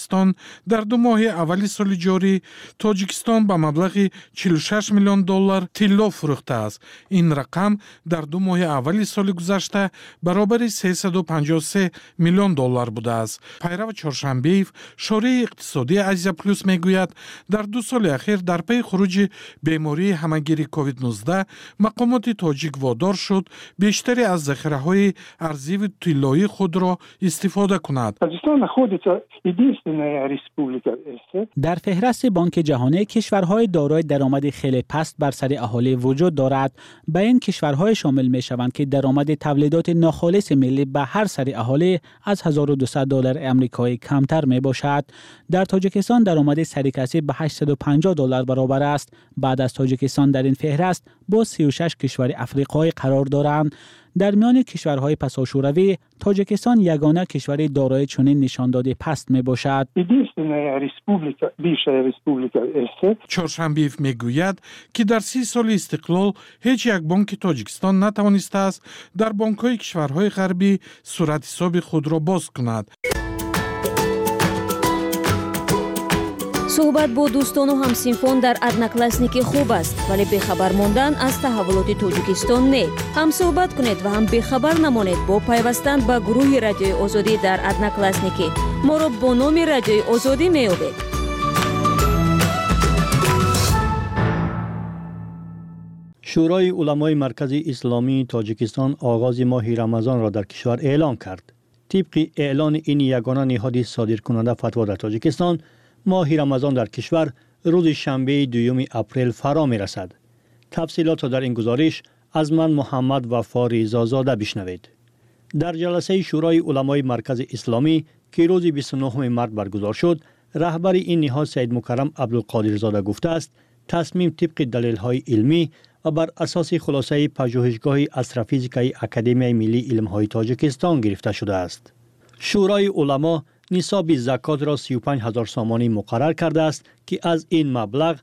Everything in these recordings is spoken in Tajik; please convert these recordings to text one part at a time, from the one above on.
тоҷикистон дар 2 моҳи аввали соли ҷорӣ тоҷикистон ба маблағи $46 миллион тилло фурӯхтааст. ин рақам дар 2 моҳи аввали соли гузашта баробари $353 миллион будааст. пайрав чоршанбеев, шории иқтисодии Азия плюс мегӯяд, дар 2 соли ахир дар пайи хуруҷи бемории ҳамагири COVID-19 мақомоти тоҷик водор шуд бештари аз захираҳои арзиву тиллои худро истифода кунад. در فهرست بانک جهانی کشورهای دارای درآمد خیلی پست بر سر اهالی وجود دارد. به این کشورهای شامل می شوند که درآمد تولیدات ناخالص ملی به هر سر اهالی از $1200 آمریکایی کمتر می باشد. در تاجیکستان درآمد سر کسی به $850 برابر است. بعد از تاجیکستان در این فهرست با 36 کشور افریقایی قرار دارند. در میان کشورهای پساشوروی تاجیکستان یگانه کشور دارای چنین نشانداد پست می باشد. چهارشنبه‌ایف میگوید که در 30 سال استقلال هیچ یک بانک تاجیکستان نتوانسته است در بانک‌های کشورهای غربی صورت حساب خود را باز کند. صحبت با دوستان و همسینفون در ادناکلاسنیکی خوب است، ولی بخبر ماندن از تحولات تاجیکستان نه. هم صحبت کنید و هم بخبر نمانید با پیوستن به گروه رادیوی آزادی در ادناکلاسنیکی. ما را با نام رادیوی آزادی می‌یابید. شورای علمای مرکز اسلامی تاجیکستان آغاز ماه رمضان را در کشور اعلام کرد. طبق اعلان این یگانه نهاد صادرکننده فتوا در تاجیکستان، ماه رمضان در کشور روز شنبه 2 اپریل فرا می رسد. تفصیلات را در این گزارش از من محمد وفا رضازاده بشنوید. در جلسه شورای علمای مرکز اسلامی که روز 29 مارس برگزار شد، رهبر این نهاد سید مکرم عبدالقادر زاده گفته است تصمیم طبق دلایل علمی و بر اساس خلاصه پژوهشگاه استرافیزیکای اکادمی ملی علم‌های تاجیکستان گرفته شده است. شورای علما نصاب زکات را 35,000 سامانی مقرر کرده است که از این مبلغ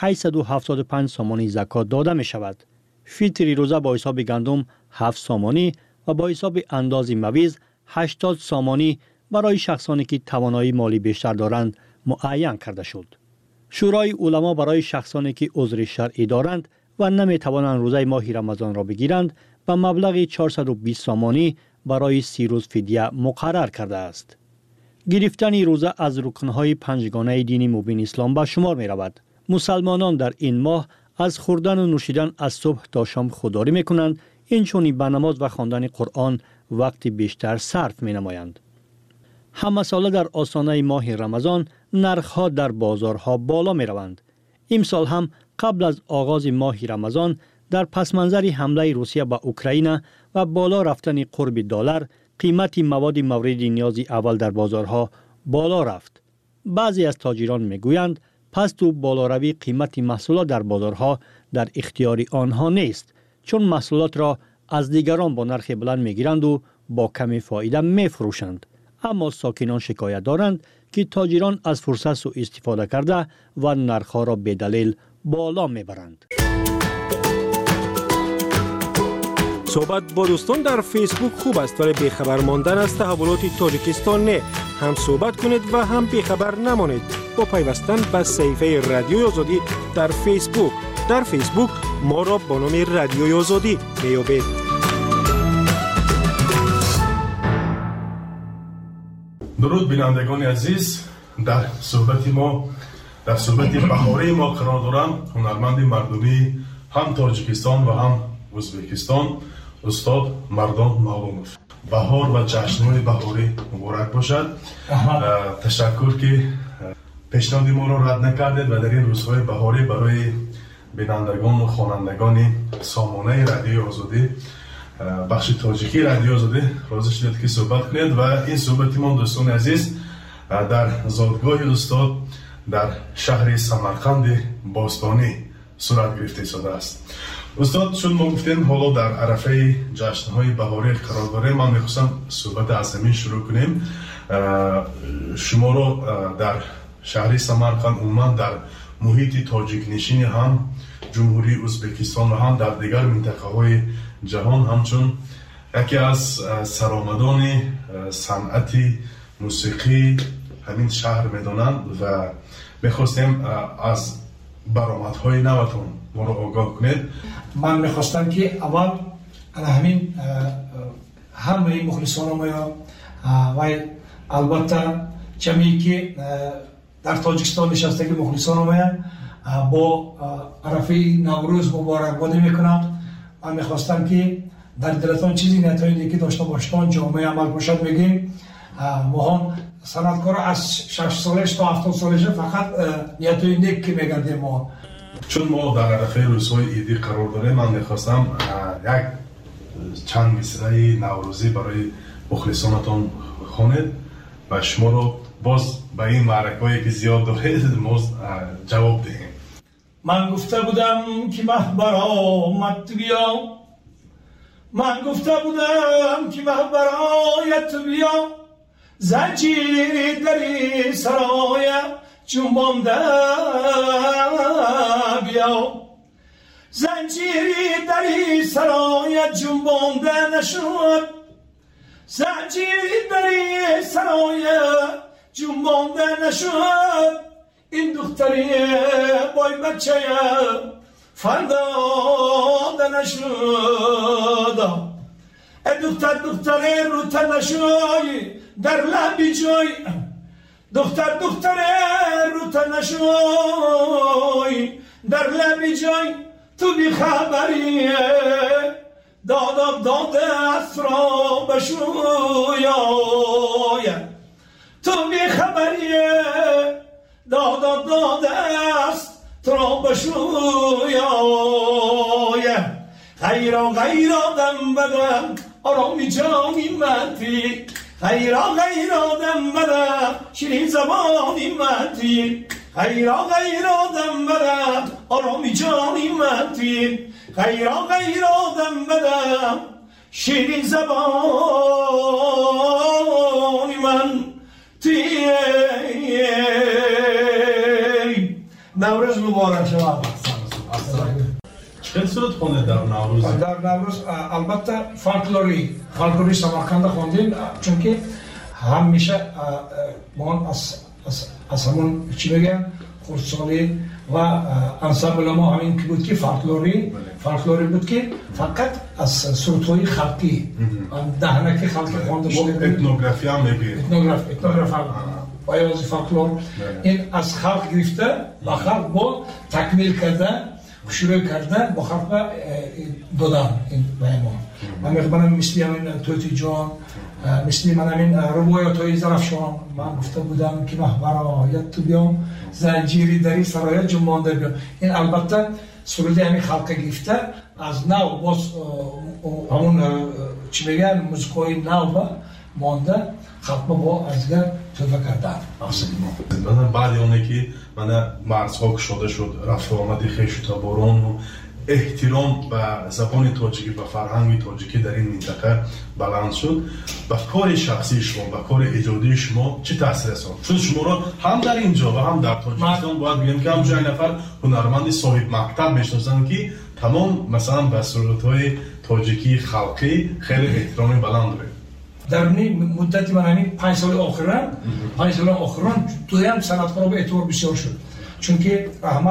875 سامانی زکات داده می شود. فطر روزه با حساب گندم 7 سامانی و با حساب انداز مویز 80 سامانی برای شخصانی که توانایی مالی بیشتر دارند معین کرده شد. شورای علما برای شخصانی که عذر شرعی دارند و نمی توانند روزه ماه رمضان را بگیرند به مبلغ 420 سامانی برای 30 روز فدیه مقرر کرده است. گرفتن روزه از رکنهای پنجگانه دین مبین اسلام به شمار می رود. مسلمانان در این ماه از خوردن و نوشیدن از صبح تا شام خودداری می کنند، اینچونی به نماز و خواندن قرآن وقتی بیشتر صرف می نمایند. همه ساله در آستانه ماه رمضان نرخ‌ها در بازارها بالا می روند. امسال هم قبل از آغاز ماه رمضان در پس منظر حمله روسیه به اوکراین و بالا رفتن قرب دلار، قیمت مواد مورد نیاز اول در بازارها بالا رفت. بعضی از تاجران میگویند پست و بالاروی قیمت محصولات در بازارها در اختیار آنها نیست، چون محصولات را از دیگران با نرخ بلند میگیرند و با کمی فایده میفروشند. اما ساکنان شکایت دارند که تاجران از فرصت سوء استفاده کرده و نرخ‌ها را به دلیل بالا میبرند. صحبت با دوستان در فیسبوک خوب است، ولی بیخبر ماندن از تحولات تاجیکستان نه. هم صحبت کنید و هم بیخبر نمانید با پیوستن به صفحه رادیوی آزادی در فیسبوک. در فیسبوک ما را با نام رادیوی آزادی میابید. درود بینندگان عزیز، در صحبت بهاری ما قرار دارم هنرمند مردمی هم تاجیکستان و هم ازبکستان استاد مردان معلوموف. بهار و جشن‌های بهاری مبارک باشد. تشکر که پیشنهاد ما را رد نکردید و در این روزهای بهاری برای بینندگان و خوانندگان سامانه رادیوی آزادی بخش تاجیکی رادیوی آزادی راضی شدید که صحبت کنید و این صحبت ما دوستان عزیز در زادگاه استاد در شهر سمرقند باستانی صورت گرفته شده است. استاد، چون ما گفتیم حالا در عرفه جشن‌های بهاری قرار داریم، من می‌خواستم صحبت از زمین شروع کنیم. شما رو در شهر سمرقند عموما در محیط تاجیک نشین هم جمهوری ازبکستان و هم در دیگر منطقه‌های جهان همچون یکی از سرآمدان صنعت موسیقی همین شهر میدونند و میخواستیم از برآمدهای نوتون ما رو آگاه کنید. من میخواستم که اول همین همه مخلصان ما و البته جمعی که در تاجیکستان نشسته که مخلصان ما با عرفه نوروز مبارکبادی میکنم. من میخواستم که در دلتان چیزی نتایجی که داشته باشتان جامعه عمل باشد میگیم ما صنعتکار از 6 سالش تا 70 سالش فقط نیتای نیک که میگردیم ما. چون ما در عرفه روزهای عیدی قرار داریم، من میخواستم یک چند مصرعی نوروزی برای مخلصانتان خوانید و شما رو باز به این معرکه‌ای که زیاد دارید جواب دهیم. من گفته بودم که مهبر آمد بیا، من گفته بودم که مهبر آید بیا، زنجیر دری سرای جنبانده بیا، زنجیری دری سرای جنبانده نشد، زنجیری دری سرای جنبانده نشد، این دختری بای بچه فرزانده نشد. دختر رو تنشوی در لبی جای، دختر رو تنشوی در لبی جای، تو بی خبری داد است را بشوی، تو بی خبری داد است را بشوی، غیرا دم بدم آرامی جانی مدی، غیرا دم بدم شیرین زبانی مدی، غیرا دم بدم آرامی جانی مدی، غیرا دم بدم شیرین زبانی من تی. نوروز مبارک شود. چه صورت خونده در نوروز؟ در نوروز البته فولکلوری سمرقند خواندیم، چون که همیشه ما از همون چی بگم خردسالی و انسامبل ما همین که بود که فولکلوری بود که فقط از سرودهای خلقی دهنکی خلقی خوانده شده. اتنوگرافی هم میگه. اتنوگرافی بایازی فولکلور این از خلق گرفته و خلق با تکمیل کرده شروع کرده با خلق دادن این بیمان. من میخوانم مثل همین توتی جان، مثل من همین روایات های زرفشان، من گفته بودم که مهبر آید تو بیام، زنجیری دری سرای جنبانده بیام. این البته سروده همین خلق گرفته از نو باز همون چی میگن موسیقای نو با مانده خلق با ازگر توفه کردن. من بعد اونه که من مرزها کشاده شد، رفت و آمدی خیش تا بارون و احترام به زبان تاجیکی و فرهنگ تاجیکی در این منطقه بلند شد. به کار شخصی شما، به کار ایجادی شما چه تاثیر رساند؟ چون شما را هم در اینجا و هم در تاجیکستان باید بگم که همونجا این نفر هنرمند صاحب مکتب میشناسن که تمام مثلا به سرودهای تاجیکی خلقی خیلی احترام بلند داره. در مدتی من همین 5 سال آخران دویم صنعتکارا به اعتبار بسیار شد، چون که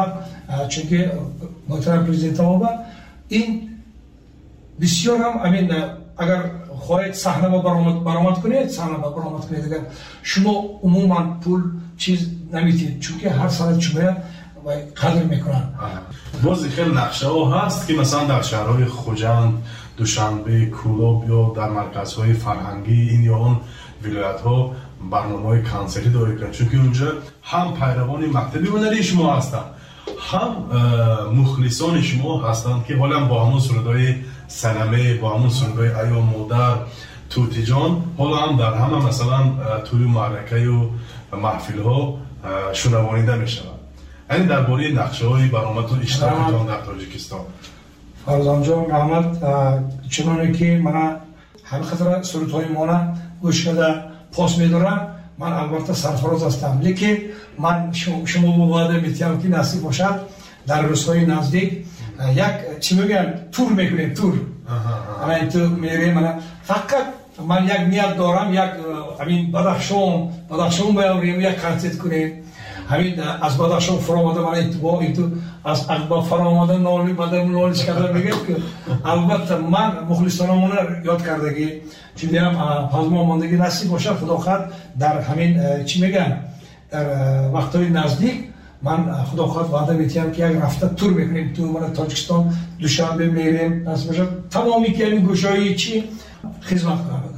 محترم پرزیدنت ما این بسیار هم همین اگر خواهید صحنه با برآمد کنید اگر شما عموما پول چیز نمیتید، چون که هر سال شما قدر میکنن. باز خیلی نقشه ها هست که مثلا در شهرهای خوجند، دوشنبه، کولاب یا در مرکزهای فرهنگی این یا اون ولایت ها برنامه‌های کنسرتی داره کنند، چون که اونجا هم پیروان مکتب هنری شما هستند، هم مخلصان شما هستند که حالا با همون سرودهای سنمه، با همون سرودهای ایام مادر، توتی جان، حالا هم در همه مثلا توی معرکه و محفل ها شنوانیده می شود. یعنی درباره نقشه های برآمد و اشتراکتان در تاجیکستان. فرزان جان رحمت، چنانه که من هر خطر سرودهای مانا گوش کرده پاس میدارم، من البته سرفراز هستم، لیکن من شما با وعده میتونم که نصیب باشد در روزهای نزدیک یک چی میگن تور میکنیم، تور. این تو میریم، من فقط من یک نیت دارم، یک همین بدخشان بیاوریم، یک کنسرت کنیم. همین از بدخشان فراماده من اتباع از اقبا فراماده نالش کرده میگم که البته من مخلصانمونه یاد کردگی چی دیم پازما ماندگی نصیب باشه خدا خواهد در همین چی میگن در وقتهای نزدیک من خدا خواهد وعده میتیم که یک رفته تور میکنیم تو من تاجیکستان دوشنبه میریم نصیب باشه تمامی که این گوشایی چی خدمت کنم.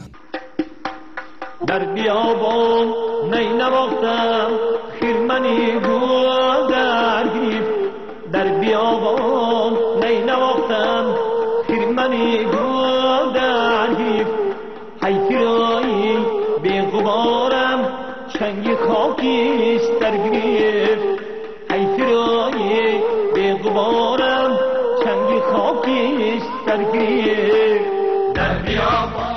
در بیابان نی نواختم خیرمنی گل در گریف در بیابان نی نواختم خیرمنی گل در گریف حیفرایی بی غبارم چنگ خاکیست در گریف حیفرایی بی غبارم چنگ خاکیست در گریف در بیابان.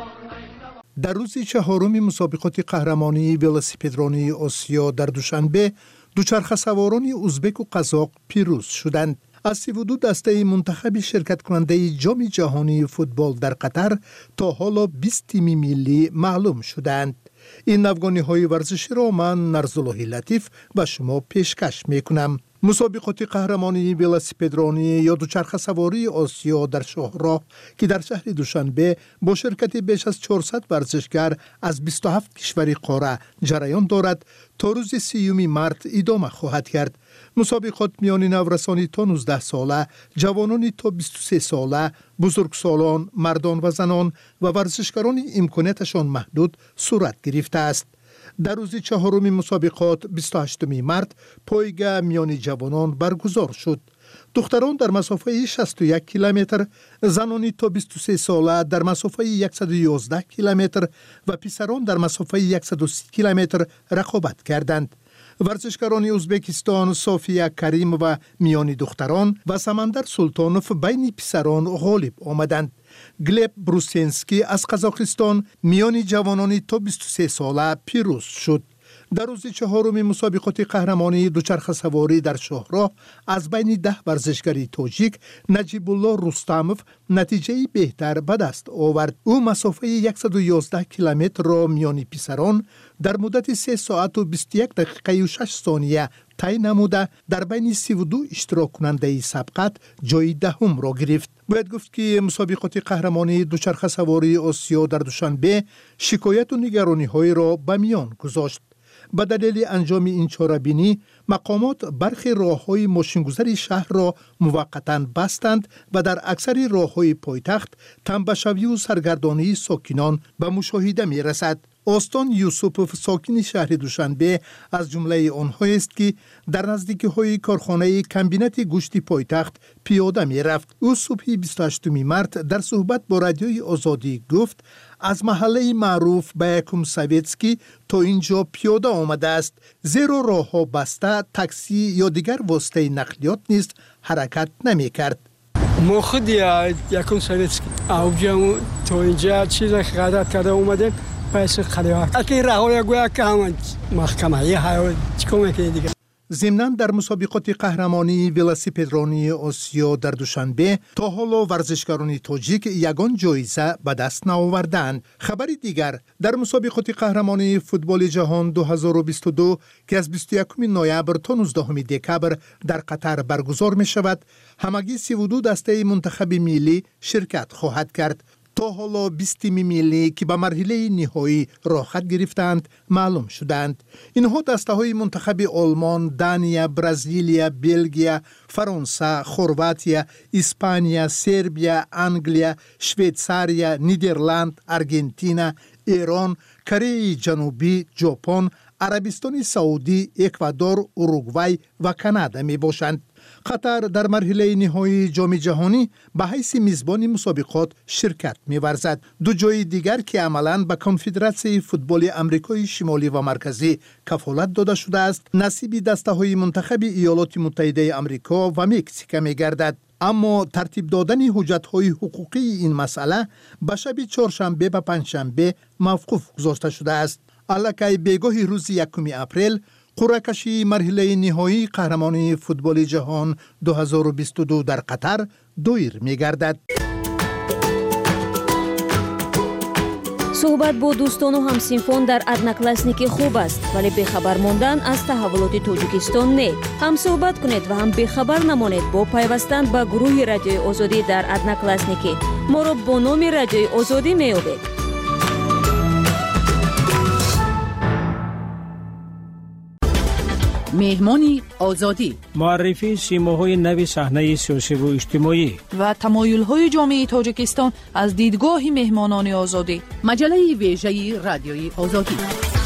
در روز چهارم مسابقات قهرمانی ولسیپدرانی آسیا در دوشنبه دوچرخه سواران ازبک و قزاق پیروز شدند. از 32 دسته منتخب شرکت کننده جام جهانی فوتبال در قطر تا حالا 20 تیم ملی معلوم شدند. این افغانی ورزشی را من نرزالله لطیف به شما پیشکش میکنم. مسابقات قهرمانی ولسیپدرانی یا دوچرخه سواری آسیا در شاهراه که در شهر دوشنبه با شرکت بیش از 400 ورزشگر از 27 کشور قاره جریان دارد تا روز 30 مارس ادامه خواهد کرد. مسابقات میان نورسانی تا 19 ساله، جوانانی تا 23 ساله، بزرگسالان، مردان و زنان و ورزشکاران امکاناتشان محدود صورت گرفته است. در روز چهارم مسابقات 28 مارس پایگاه میان جوانان برگزار شد. دختران در مسافه 61 کیلومتر، زنانی تا 23 ساله در مسافه 111 کیلومتر و پسران در مسافه 130 کیلومتر رقابت کردند. ورزشکاران ازبکستان صافیه کریم و میان دختران و سمندر سلطانوف بین پسران غالب آمدند. گلب بروسینسکی از قزاقستان میان جوانان تا 23 ساله پیروز شد. در روز چهارم مسابقات قهرمانی دوچرخه سواری در شاهراه از بین 10 ورزشکاری تاجیک نجیب الله رستموف نتیجه بهتر به دست آورد. او مسافه 111 کیلومتر را میان پسران در مدت 3 ساعت و 21 دقیقه و 6 ثانیه طی نموده در بین 32 اشتراک کننده سبقت جای دهم را گرفت. باید گفت که مسابقات قهرمانی دوچرخه سواری آسیا در دوشنبه شکایت و نگرانی های را به میان گذاشت. به دلیل انجام این چاره‌بینی مقامات برخی راه‌های ماشین‌گذاری شهر را موقتاً بستند و در اکثر راه‌های پایتخت تنبشوی و سرگردانی ساکنان به مشاهده می‌رسد. آستان یوسفوف ساکن شهر دوشنبه از جمله آنهایی است که در نزدیکی‌های کارخانه کمبینت گوشت پایتخت پیاده می‌رفت. او صبح 28 مارس در صحبت با رادیوی آزادی گفت از محله معروف به یکم سویتسکی تا اینجا پیاده آمده است، زیرا راه‌ها بسته، تاکسی یا دیگر واسطه نقلیات نیست حرکت نمی‌کرد. ما خود یکم سویتسکی اوجا تا اینجا چیزی غلط کرده اومدیم پس خدمات اکی راهوی گویا که هم محکمه یه های چیکار میکنه دیگه. ضمناً در مسابقات قهرمانی ولسیپدرانی آسیا در دوشنبه تا حالا ورزشکاران تاجیک یگان جایزه به دست نآوردند. خبر دیگر در مسابقات قهرمانی فوتبال جهان 2022 که از 21 نوامبر تا 19 دکبر در قطر برگزار می شود، همگی 32 دسته منتخب ملی شرکت خواهد کرد. تا حالا 20 تیم ملی که به مرحله نهایی راه خط گرفتند معلوم شدند. اینها دسته‌های منتخب آلمان، دانیا، برزیلیا، بلژیک، فرانسه، خرواتیا، اسپانیا، سربیا، انگلیا، شویتزاریا، نیدرلند، آرژانتین، ایران، کره جنوبی، ژاپن، عربستان سعودی، اکوادور، اوروگوئه و کانادا می باشند. قطر در مرحله نهایی جام جهانی به حیث میزبان مسابقات شرکت می‌ورزد. دو جای دیگر که عملاً به کنفدراسیون فوتبال آمریکای شمالی و مرکزی کفالت داده شده است، نصیب دسته‌های منتخب ایالات متحده آمریکا و مکزیک می‌گردد. اما ترتیب دادن حجت‌های حقوقی این مسئله به شب چهارشنبه و پنجشنبه موقوف گذاشته شده است. الکی بگاه روز 1 اپریل قرعه کشی مرحله نهایی قهرمانی فوتبال جهان 2022 در قطر دایر می گردد. суҳбат бо дӯстону ҳамсинфон дар одноклассники хуб аст, вале бехабар мондан аз таҳаввулоти Тоҷикистон не. ҳам суҳбат кунед ва ҳам бехабар намонед бо пайвастан ба гурӯҳи Радиои Озодӣ дар одноклассники. моро бо номи Радиои Озодӣ меёбед. меҳмони озодӣ, муаррифии симоҳои нави саҳнаи сиёсиву иҷтимоӣ ва тамоюлҳои ҷомеаи Тоҷикистон аз дидгоҳи меҳмонони озодӣ. маҷалаи вежаи Радиои Озодӣ.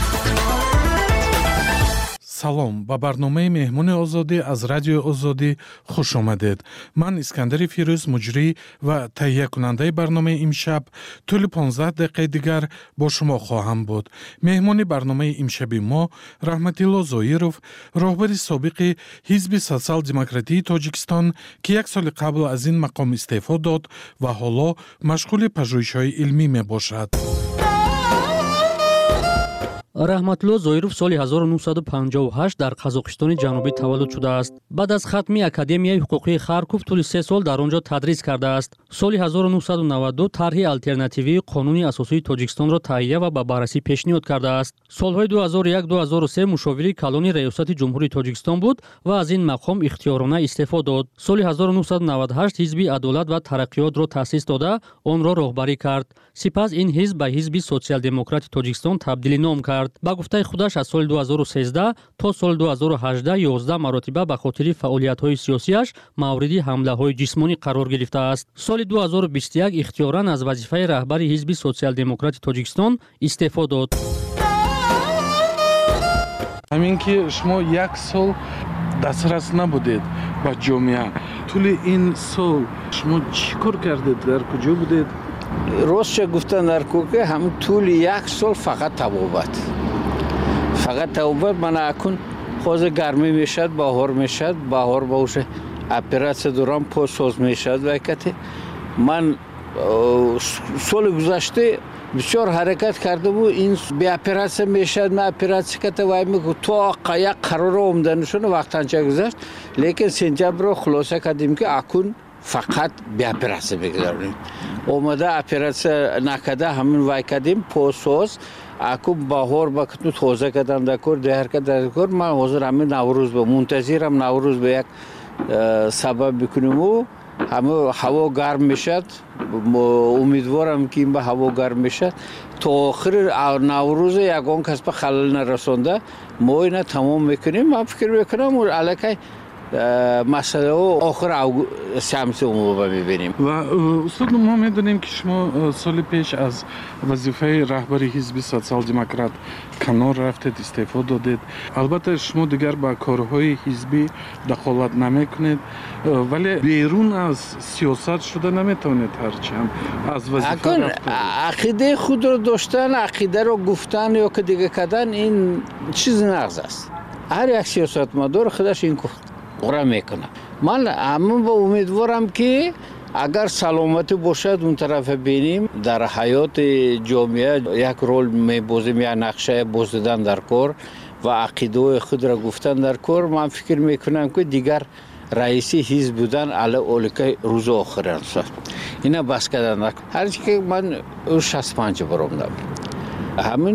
салом, ба барномаи меҳмони озодӣ аз Радиои Озодӣ хуш омадед. ман Искандари Фирӯз, муҷрӣ ва таҳиякунандаи барномаи имшаб, тӯли 15 дақиқаи дигар бо шумо хоҳам буд. меҳмони барномаи имшаби мо Раҳматилло Зоиров, роҳбари собиқи Ҳизби социал-демократии Тоҷикистон, ки як соли қабл аз ин мақом истеъфо дод ва ҳоло машғули пажӯҳишҳои илмӣ мебошад. раҳматулло Зоиров соли 1958 дар Қазоқистони ҷанубӣ таваллуд шудааст. баъд аз хатми Академияи ҳуқуқии Харков тӯли 3 сол дар он ҷо тадрис кардааст. соли 1992 тарҳи алтернативии қонуни асосии Тоҷикистонро таҳия ва ба баррасӣ пешниҳод кардааст. солҳои 2001-2003 мушовири калони раёсати ҷумҳурии Тоҷикистон буд ва аз ин мақом ихтиёрона истеъфо дод. соли 1998 Ҳизби адолат ва тараққиётро таъсис дода, онро роҳбарӣ кард. сипас ин ҳизб ба Ҳизби социал-демократи Тоҷикистон табдилӣ ном кард. ба гуфтаи худаш аз соли 2013 то соли 2018 11 маротиба ба хотири фаъолиятҳои сиёсиаш мавриди ҳамлаҳои ҷисмонӣ қарор гирифтааст. соли 2021 ихтиёран аз вазифаи раҳбари Ҳизби социал-демократи Тоҷикистон истеъфо дод. ҳамин ки шумо як сол дастрас набудед ба ҷомеа, тӯли ин сол шумо чӣ кор кардед, дар куҷо будед? ростша гуфтан дар кӯка ҳамин тӯли як сол фақат табобат мана акун ҳозир гармӣ мешавад, баҳор мешавад, баҳор ба уша оператсия дорам, посоз мешавад. вайкате ман соли гузашта бисёр ҳаракат кардаму ин беоператсия мешавад, ма оператсия ката вай меку то як қарора омданашона вақтанча гузашт, лекин сентябрро хулоса кардем ки акун фақат беоператсия мегузаронем. омада оператсия накарда ҳамин вай кардем, посоз аку баҳор ба катну тоза кардам дар кор, деҳар кардам дар кор. ман ҳозир ҳамин наврӯз ба мунтазирам, наврӯз ба як сабаб бикунему, ҳама ҳаво гарм мешад, умедворам ки ин ба ҳаво гарм мешад. то охири наврӯза ягон кас ба халал нарасонда мо ина тамом мекунем. ман фикр мекунам аллакай масъалаҳо охир сиамсиума мебинем. ва устод, мо медонем ки шумо соли пеш аз вазифаи раҳбари Ҳизби социал-демократ канор рафтед, истеъфо додед. албатта шумо дигар ба корҳои ҳизбӣ дахолат намекунед, вале берун аз сиёсат шуда наметавонед ҳарчанд аз вазифа рафтед. ақидаи худро доштан, ақидаро гуфтан ё ки дига кардан ин чизи нағз аст. ҳар як сиёсатмадор худаш ин қура мекуна. ман ҳамин ба умедворам ки агар саломатӣ бошад он тарафа бинем, дар ҳаёти ҷомеа як рол мебозем, як нақша боз дидан дар кор ва ақидаҳои худро гуфтан дар кор. ман фикр мекунам ки дигар раиси ҳизб будан ала оликаи рӯзи охира аст. ина бас кардан ҳарчи ки ман 65 баромдам. ҳамин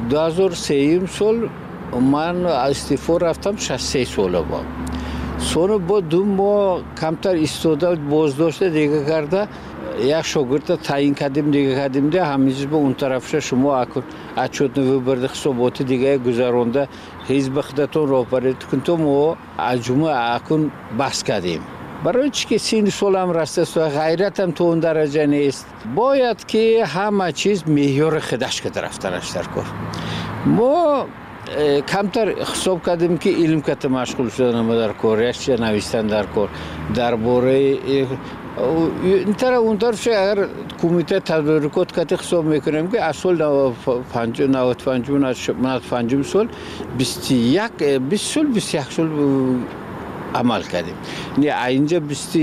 2003 сол ман истеъфо рафтам, 63 сола бом. сони бо 2 моҳ камтар истода боздошта дига карда як шогирда таъин кардем, дига кардем да ҳамин ба он тарафша шумо акун отчетни выборди ҳисоботи дига гузаронда ҳизби худатон роҳбарӣ кун, то мо аҷума акун бас кардем. барои чӣ ки сини солам растаст, ғайратам то он дараҷа нест. бояд ки ҳама чиз меъёри худаш када рафтанаш дар кор. мо камтар ҳисоб кардем ки илм ката машғул шуданам дар кор, як чиз навистан дар кор дар бораи интара он тарафша агар кумита тадбиркот ката ҳисоб мекунем ки аз соли 95 сол 21 сол амал кардем. не айнҷа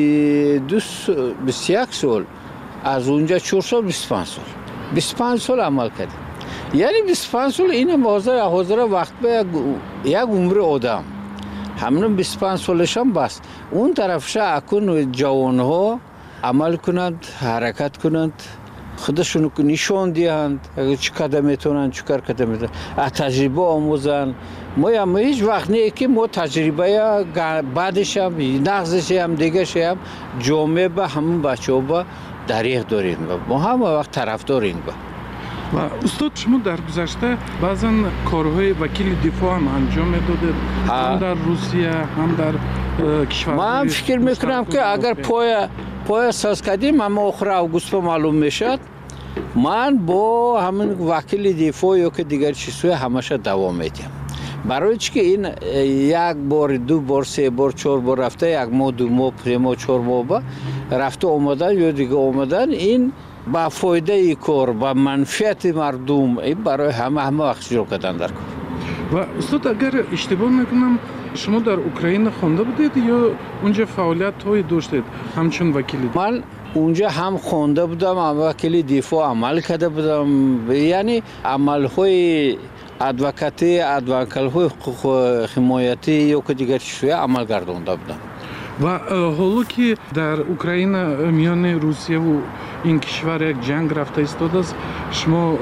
21 сол, аз онҷа 4 сол 25 сол амал кардем. яъне 25 сол ина ҳозира вақт ба як умри одам. ҳамин 25 солашам бас. он тарафша акун ҷавонҳо амал кунанд, ҳаракат кунанд, خودشون نشون دهند چه کدام میتونن چیکار کدام تجربه آموزن. ما هیچ وقت نه که ما تجربه بعدش هم نقضش هم دیگه هم جامعه به همون بچه‌ها با دریغ داریم ما هم وقت طرفداریم با. و استاد شما در گذشته بعضا کارهای وکیل دفاع هم انجام میدادید هم در روسیه هم در کشور. من فکر میکنم که اگر پای اساس کردیم اما آخر اوگوست معلوم میشد من با همین وکیل دفاع یا که دیگر چیزهای همشه دوام میدیم. برای چی که این یک بار دو بار سه بار چهار بار رفته یک ماه دو ماه سه ماه چهار ماه با رفته آمدن یا دیگه آمدن این با فایده ای کار با منفعت مردم برای همه وقت شروع کردن در کار. و استاد اگر اشتباه نکنم شما در اوکراین خوانده بودید یا اونجا فعالیت های داشتید همچون وکیلی؟ من اونجا هم خوانده بودم هم وکیل دفاع عمل کرده بودم، یعنی عمل های ادوکاتی های حقوق حمایتی یا که دیگر چیزهای عمل گردانده بودم. و حالا که در اوکراین میان روسیه و این کشور یک جنگ رفته ایستاده است شما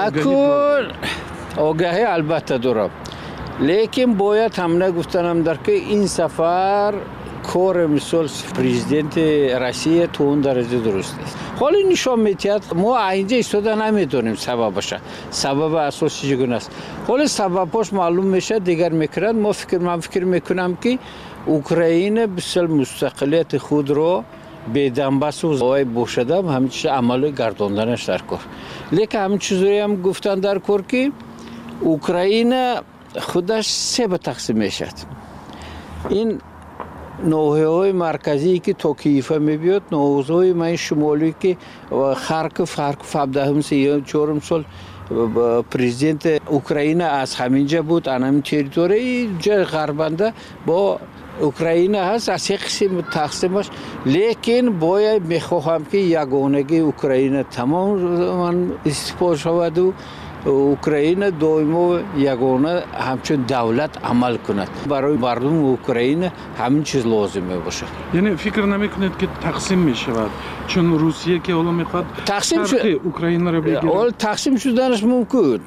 آگاهی البته دارم، لیکن باید هم نگفتنم در که این سفر کار مثال پرزیدنت روسیه تو اون درجه درست است. حالا نشان میدهد ما اینجا ایستاده نمیدونیم سببش، سبب اساسی چگونه است. حالا سببش معلوم میشه دیگر میکرد. من فکر میکنم که اوکراین بسیار مستقلیت خود رو به دنباس و زوای بوشده همین چیز عمل گرداندنش در کار. لیکن همین چیزایی هم گفتن در کار که اوکراین خودش سه به تقسیم میشد. این نوحه‌های مرکزی که تا کیفه میبیاد، نوحه‌های من شمالی که خارکوف 17 سال 4 سال پرزیدنت اوکراین از همینجا بود، همین تریتوری جای غربنده با اوکراین هست از یک قسم تقسیمش. لیکن باید میخواهم که یگانگی اوکراین تمام استفاده شود و اوکراین دائما یگانه همچون دولت عمل کند. برای مردم اوکراین همین چیز لازمه باشه. یعنی فکر نمیکنید که تقسیم میشود چون روسیه که حالا میخواد تقسیم اوکراین رو بگیره؟ حالا تقسیم شدنش ممکن،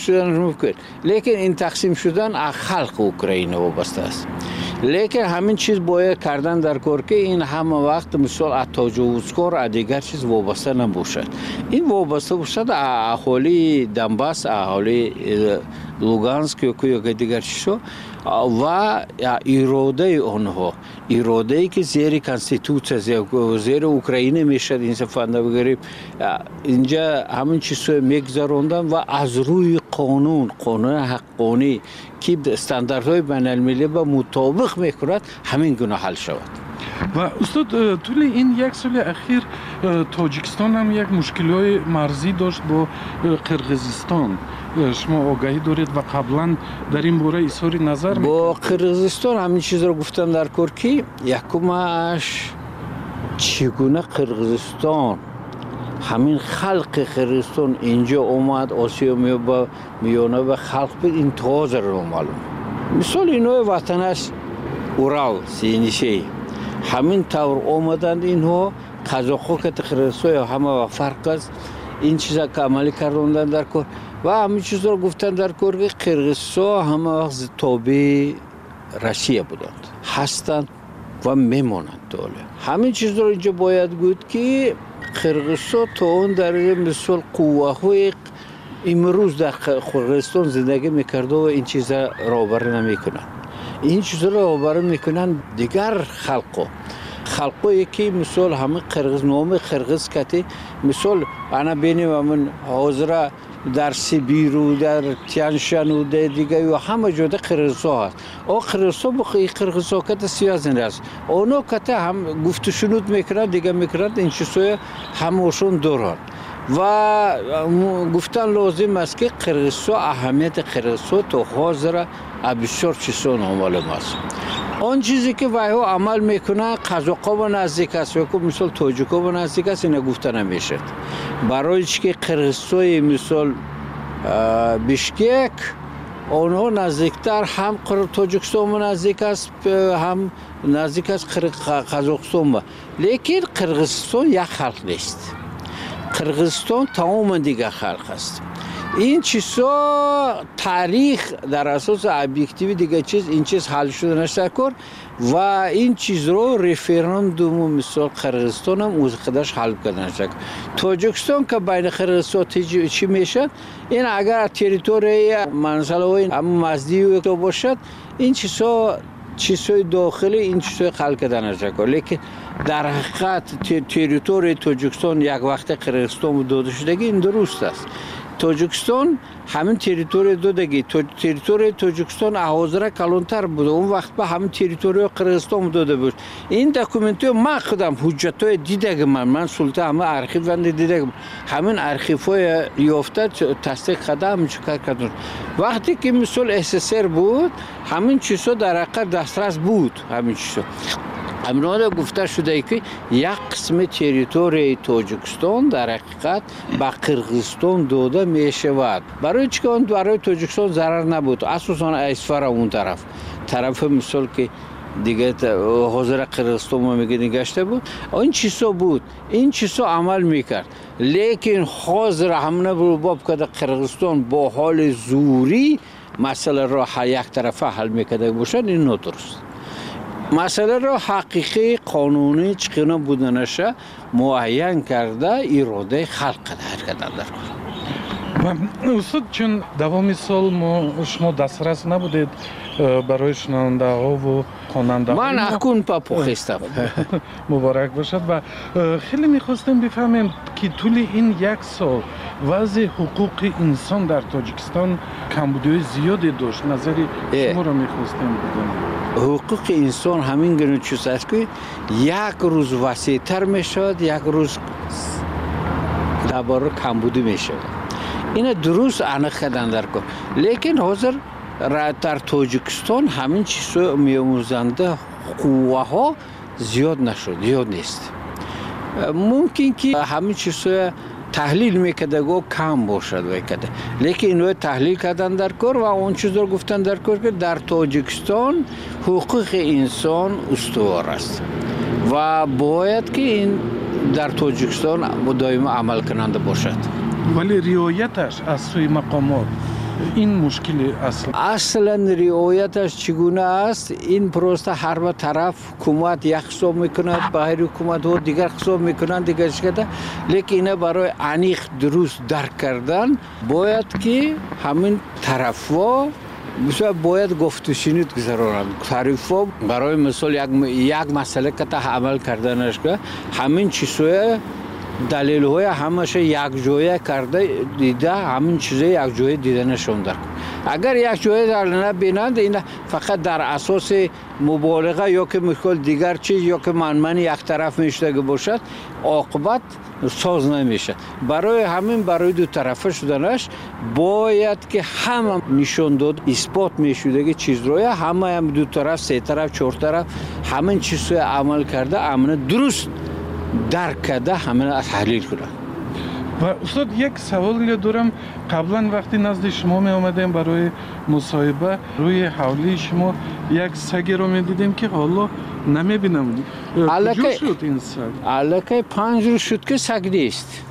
لیکن این تقسیم شدن از خلق اوکراین وابسته است. لیکن همین چیز باید کردن در کار که این همه وقت مثال تجاوزکار دیگر چیز وابسته نباشد. این وابسته باشد اهالی دنباس، اهالی لوگانسک یا دیگر چیزها و اراده آنها، اراده ای که زیر کانستیتوسیه زیر اوکراین میشد این سفنده بگیریم. اینجا همین چیزها میگذراندن و از روی قانون حقانی که استانداردهای بین المللی با مطابق میکند همین گونه حل شود. و استاد طول این یک سال اخیر تاجیکستان هم یک مشکل‌های مرزی داشت با قرقیزستان. شما آگاهی دارید و قبلا در این باره اظهار نظر با قرقیزستان همین چیز رو گفتم در کار که یکمش چگونه قرقیزستان همین خلق قرقیزستان اینجا اومد آسیا میانه و خلق بود این تازه رو معلوم. مثال اینو وطنش اورال سینیشه همین طور آمدند اینها قزاق‌ها که قرقیزستان همه فرق است این چیزا که عملی کردن در کار و همین چیزا رو گفتن در کار که قرقیزستان همه وقت تابع روسیه بودند هستند و میمانند دوله. همین چیز رو اینجا باید گفت که قرقیزستان تا اون درجه مثل قوه‌های امروز در قرقیزستان زندگی میکرده و این چیزا رابر نمیکنن. این چیزا رو رابر میکنن دیگر خلقو که مثال همه قرقیز نام قرقیز کتی مثال انا بینیم همون حاضره در سیبیر و در تیانشان و دیگه و همه جاده قرقیزها هست. او قرقیزها بخواه قرقیزها کت سیازن هست. اونا کت هم گفت شنود میکنن دیگه میکنن این چیزهای هموشون دارن و گفتن لازم است که قرقیزها اهمیت قرقیزها تو حاضره بسیار چیزها نامعلوم است. آن چیزی که وایو عمل میکنه قزاق‌ها و نزدیک است و مثال تاجیک‌ها و نزدیک است اینا گفته نمیشه. برای که قرقیزستان مثال بیشکک آنها نزدیکتر هم تاجیکستان و نزدیک است هم نزدیک است قزاقستان. لیکن قرقیزستان یک خلق نیست. قرغیزستان تمام دیگه خلق است. این چیزا تاریخ در اساس ابجکتیو دیگه این چیز حل شده نشکر و این چیز رو رفراندوم مثال قرغیزستان هم از خودش حل کرده نشکر. تاجیکستان که بین قرغیزستان چی میشه این اگر تریتوری منزل و مزدی تو باشد این چیزای داخلی این چیزای خلق کرده نشکر. لیکن در حقیقت تریتوری تاجیکستان یک وقت قرغیزستان داده شدگی این درست است. تاجیکستان همین تریتوری دادگی تریتوری تاجیکستان حاضر کلانتر بود اون وقت به همین تریتوری قرغیزستان داده بود. این دکومنتو من خودم حجتای دیدم من سلطه همه ارشیو دیدم همین ارشیوهای یافته تصدیق کردم کردن. وقتی که مثل SSR بود همین چیزا در حقیقت دسترس بود همین چیزا. امروز گفته شده که یک قسم تریتوری تاجیکستان در حقیقت به قرغیزستان داده می شود. برای چیکار برای تاجیکستان ضرر نبود. اساساً اسفر اون طرف مثال که دیگه حاضر قرغیزستان ما میگه نگشته بود. این چیزا بود. این چیزا عمل میکرد. لیکن حاضر همونه باب کرده قرغیزستان با حال زوری مسئله را یک طرفه حل میکرده باشد این نادرست. مسئله را حقیقی قانونی چقدر بودنشه معین کرده اراده خلق کرده در استاد چون دوامی سال شما دسترس نبودید برای شنونده ها و خواننده ها من اکنون پاپوخستم مبارک باشد و خیلی میخواستم بفهمیم که طول این یک سال وضع حقوق انسان در تاجیکستان کمبودی زیادی داشت. نظری شما را میخواستم بدونم. حقوق انسان همین گونه چیز است که یک روز وسیع‌تر میشد یک روز درباره کمبودی میشد. این درست انخ کردن در کار. لیکن حاضر در تاجیکستان همین چیزا میآموزنده قوه ها زیاد نشد زیاد نیست. ممکن که همین چیزا تحلیل میکرده گو کم باشد وکده. لیکن اینو تحلیل کردن در کار و اون چیز رو گفتن در کار که در تاجیکستان حقوق انسان استوار است و باید که این در تاجیکستان دائما عمل کننده باشد. ولی رعایتش از سوی مقامات این مشکلی اصلا رعایتش چگونه است؟ این پروسه هر طرف حکومت یک حساب میکند باهر حکومت و دیگر حساب میکنند دیگر شده. لیکن اینه برای انیخ درست درک کردن باید که همین طرفا باید گفت و شنید گذارند. طرفا برای مثال یک مسئله که تا عمل کردنش که همین چیزهای دلیل های همش یک جایه کرده دیده همین چیزه یک جایه دیده نشون در اگر یک جایه در نبینند این فقط در اساس مبالغه یا که مثال دیگر چیز یا که من یک طرف میشده باشد عاقبت ساز نمیشه. برای همین برای دو طرفه شدنش باید که همه نشون داد اثبات میشده که چیز روی همه دو طرف سه طرف چهار طرف همین چیزو عمل کرده امن درست درک کرده همه از تحلیل کنه. و استاد یک سوال دارم. قبلا وقتی نزد شما می آمدیم برای مصاحبه روی حولی شما یک سگی رو می دیدیم که حالا نمی بینم. کجا شد این سگ؟ علاقه 5 روز شد که سگ نیست.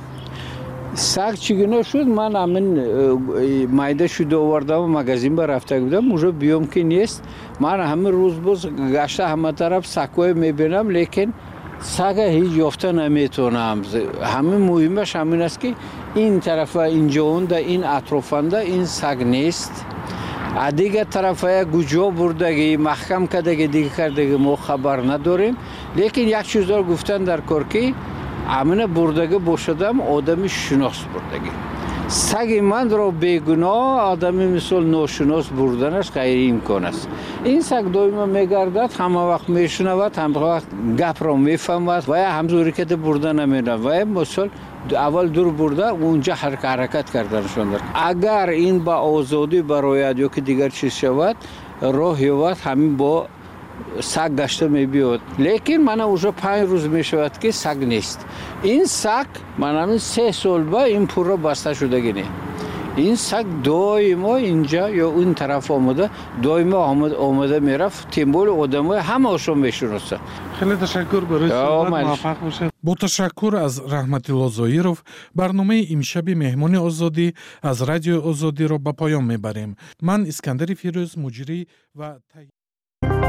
سگ چگونه شد؟ من همین مایده شده آوردم و مغازین با رفته بودم اونجا بیام که نیست. من همین روز باز گشته همه طرف سگ‌های می بینم لیکن سگ هیچ یافته نمیتونم. همین مهمش همین است که این طرف اینجا اونده این اطرافنده این سگ نیست. دیگه طرف کجا بردگی محکم کردگی دیگه کردگی ما خبر نداریم. لیکن یک چیز رو گفتن در کار که امن بردگی باشدم آدمی شناس بردگی. سگ من را بیگناه آدمی مثل ناشناس بردنش غیر امکان است. این سگ دائما میگردد همه وقت میشنود همه وقت گپ را میفهمد و همزوری که برده نمیدن و مثل اول دور برده اونجا حرکت کردنشون دارد. اگر این با آزادی برایت یا که دیگر چیز شود راه یابد همین با سگ گشته میبیاد. لیکن من اونجا 5 روز میشود که سگ نیست. این سگ من همین 3 سال با این پورا بسته شده گینه. این سگ دائما اینجا یا اون طرف آمده دائما آمده میرفت تیمبول آدمای همه‌شون میشناسه. خیلی تشکر برای صحبت موفق باشید. با تشکر از رحمتالله زاهرов برنامه امشب مهمان آزادی از رادیو آزادی را به پایان میبریم. من اسکندر فیروز مجری و